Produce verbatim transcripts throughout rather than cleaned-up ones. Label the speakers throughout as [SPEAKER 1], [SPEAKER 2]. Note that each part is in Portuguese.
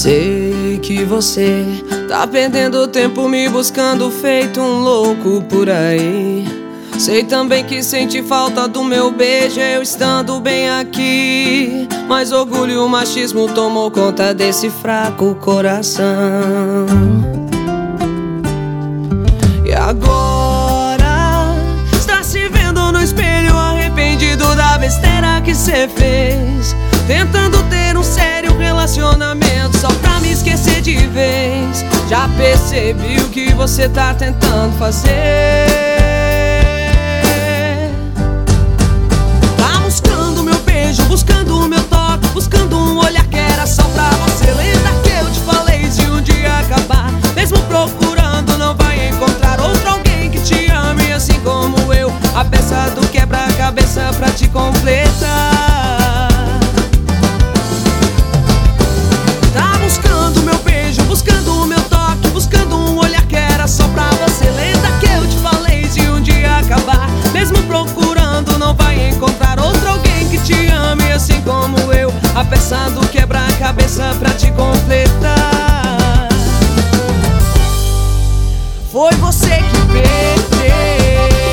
[SPEAKER 1] Sei que você tá perdendo tempo me buscando feito um louco por aí. Sei também que sente falta do meu beijo eu estando bem aqui. Mas orgulho e o machismo tomou conta desse fraco coração. E agora está se vendo no espelho arrependido da besteira que cê fez, tentando ter um sério relacionamento só pra me esquecer de vez. Já percebi o que você tá tentando fazer. Tá buscando meu beijo, buscando o meu toque, buscando um olhar que era só pra você. Lembra que eu te falei se um dia acabar? Mesmo procurando não vai encontrar outro alguém que te ame assim como eu. A peça do quebra-cabeça pra te completar. Tá buscando meu beijo, buscando o meu toque, buscando um olhar que era só pra você. Lembra que eu te falei se um dia acabar? Mesmo procurando não vai encontrar outro alguém que te ame assim como eu. A peça do quebra-cabeça pra te completar. Foi você que perdeu.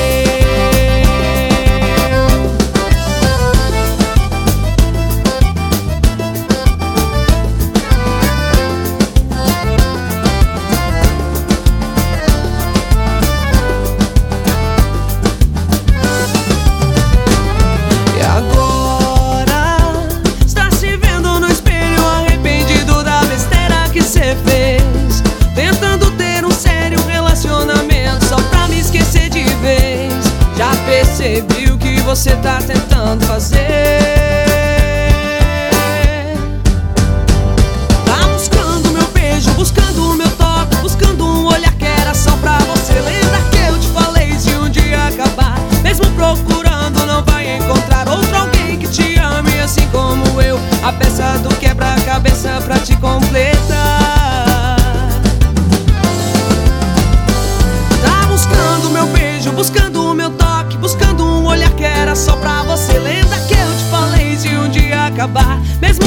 [SPEAKER 1] Fez, tentando ter um sério relacionamento só pra me esquecer de vez. Já percebi o que você tá tentando fazer. Tá buscando meu beijo, buscando o meu toque, buscando um olhar que era só pra você. Lembra que eu te falei se um dia acabar? Mesmo procurando não vai encontrar outro alguém que te ame assim como eu. A peça do quebra-cabeça pra te completar. Buscando o meu toque, buscando um olhar que era só pra você. Lembra que eu te falei se um dia acabar? Mesmo